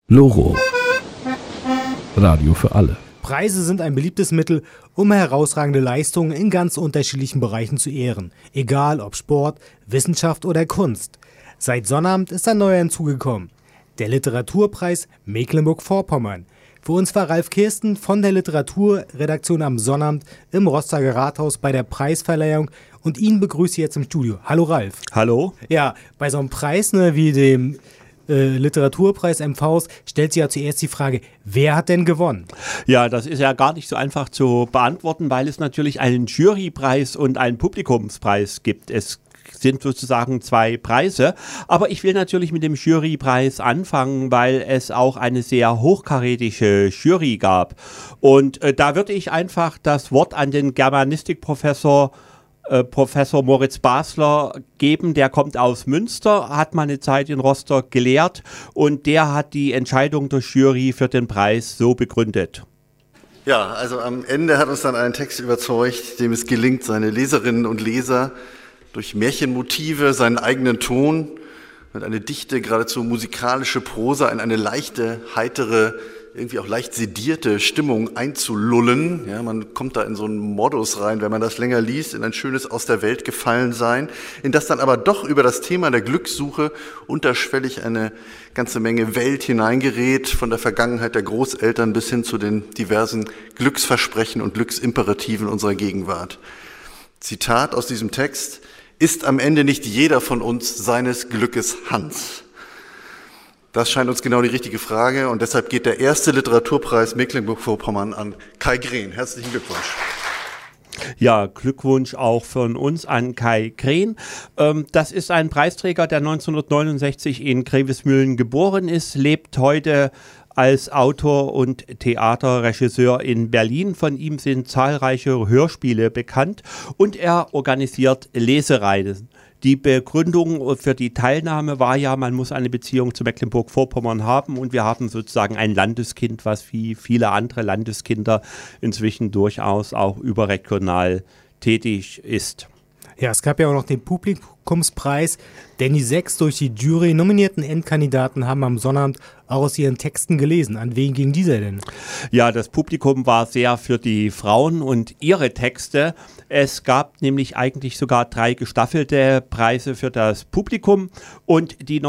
Loro. Radio für alle. Preise sind ein beliebtes Mittel, um herausragende Leistungen in ganz unterschiedlichen Bereichen zu ehren. Egal ob Sport, Wissenschaft oder Kunst. Seit Sonnabend ist ein neuer hinzugekommen. Der Literaturpreis Mecklenburg-Vorpommern. Für uns war Ralf Kirsten von der Literaturredaktion am Sonnabend im Rostocker Rathaus bei der Preisverleihung und ihn begrüße ich jetzt im Studio. Hallo Ralf. Hallo. Ja, bei so einem Preis wie dem Literaturpreis MVs stellt sich ja zuerst die Frage, wer hat denn gewonnen? Ja, das ist ja gar nicht so einfach zu beantworten, weil es natürlich einen Jurypreis und einen Publikumspreis gibt. Es sind sozusagen zwei Preise, aber ich will natürlich mit dem Jurypreis anfangen, weil es auch eine sehr hochkarätige Jury gab. Und da würde ich einfach das Wort an den Germanistikprofessor Professor Moritz Basler geben, der kommt aus Münster, hat mal eine Zeit in Rostock gelehrt und der hat die Entscheidung der Jury für den Preis so begründet. Ja, also am Ende hat uns dann ein Text überzeugt, dem es gelingt, seine Leserinnen und Leser durch Märchenmotive, seinen eigenen Ton und eine dichte, geradezu musikalische Prosa in eine leichte, heitere, irgendwie auch leicht sedierte Stimmung einzulullen. Ja, man kommt da in so einen Modus rein, wenn man das länger liest, in ein schönes Aus der Welt gefallen sein, in das dann aber doch über das Thema der Glückssuche unterschwellig eine ganze Menge Welt hineingerät, von der Vergangenheit der Großeltern bis hin zu den diversen Glücksversprechen und Glücksimperativen unserer Gegenwart. Zitat aus diesem Text: Ist am Ende nicht jeder von uns seines Glückes Hans? Das scheint uns genau die richtige Frage und deshalb geht der erste Literaturpreis Mecklenburg-Vorpommern an Kai Green. Herzlichen Glückwunsch. Ja, Glückwunsch auch von uns an Kai Green. Das ist ein Preisträger, der 1969 in Grevesmühlen geboren ist, lebt heute als Autor und Theaterregisseur in Berlin. Von ihm sind zahlreiche Hörspiele bekannt und er organisiert Lesereisen. Die Begründung für die Teilnahme war ja, man muss eine Beziehung zu Mecklenburg-Vorpommern haben und wir haben sozusagen ein Landeskind, was wie viele andere Landeskinder inzwischen durchaus auch überregional tätig ist. Ja, es gab ja auch noch den Publikumspreis, denn die 6 durch die Jury nominierten Endkandidaten haben am Sonnabend auch aus ihren Texten gelesen. An wen ging dieser denn? Ja, das Publikum war sehr für die Frauen und ihre Texte. Es gab nämlich eigentlich sogar 3 gestaffelte Preise für das Publikum und die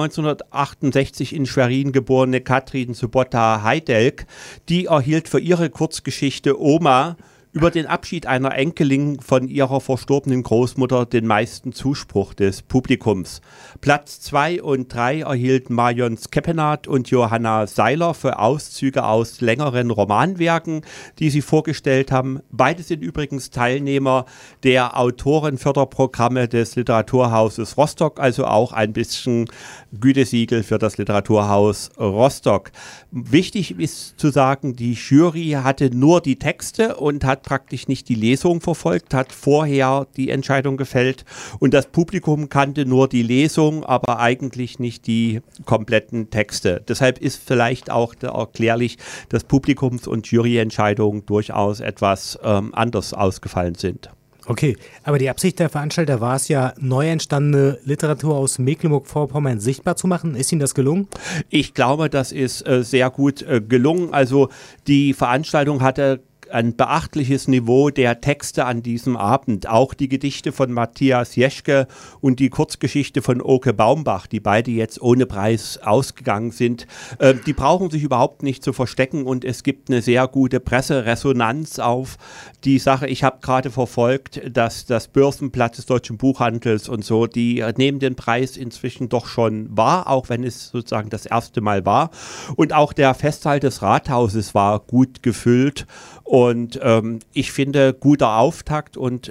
1968 in Schwerin geborene Katrin Sobotta-Heidelk, die erhielt für ihre Kurzgeschichte Oma über den Abschied einer Enkelin von ihrer verstorbenen Großmutter den meisten Zuspruch des Publikums. Platz 2 und 3 erhielten Marion Skeppenath und Johanna Seiler für Auszüge aus längeren Romanwerken, die sie vorgestellt haben. Beide sind übrigens Teilnehmer der Autorenförderprogramme des Literaturhauses Rostock, also auch ein bisschen Gütesiegel für das Literaturhaus Rostock. Wichtig ist zu sagen, die Jury hatte nur die Texte und hat praktisch nicht die Lesung verfolgt, hat vorher die Entscheidung gefällt und das Publikum kannte nur die Lesung, aber eigentlich nicht die kompletten Texte. Deshalb ist vielleicht auch erklärlich, dass Publikums- und Juryentscheidungen durchaus etwas anders ausgefallen sind. Okay, aber die Absicht der Veranstalter war es ja, neu entstandene Literatur aus Mecklenburg-Vorpommern sichtbar zu machen. Ist Ihnen das gelungen? Ich glaube, das ist sehr gut gelungen. Also die Veranstaltung hatte ein beachtliches Niveau der Texte an diesem Abend. Auch die Gedichte von Matthias Jeschke und die Kurzgeschichte von Oke Baumbach, die beide jetzt ohne Preis ausgegangen sind, die brauchen sich überhaupt nicht zu verstecken und es gibt eine sehr gute Presseresonanz auf die Sache. Ich habe gerade verfolgt, dass das Börsenblatt des Deutschen Buchhandels und so, die nehmen den Preis inzwischen doch schon wahr, auch wenn es sozusagen das erste Mal war. Und auch der Festsaal des Rathauses war gut gefüllt. Und ich finde, guter Auftakt und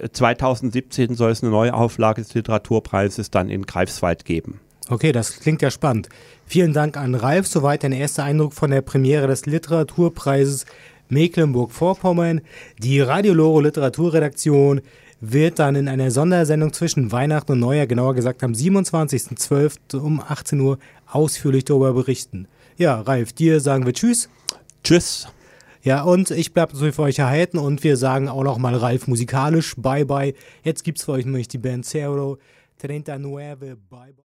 2017 soll es eine Neuauflage des Literaturpreises dann in Greifswald geben. Okay, das klingt ja spannend. Vielen Dank an Ralf. Soweit ein erster Eindruck von der Premiere des Literaturpreises Mecklenburg-Vorpommern. Die Radio Loro Literaturredaktion wird dann in einer Sondersendung zwischen Weihnachten und Neujahr, genauer gesagt am 27.12. um 18 Uhr ausführlich darüber berichten. Ja, Ralf, dir sagen wir Tschüss. Tschüss. Ja, und ich bleibe so für euch erhalten und wir sagen auch noch mal Ralf musikalisch Bye Bye. Jetzt gibt's für euch nämlich die Band Cerro 39 Bye Bye.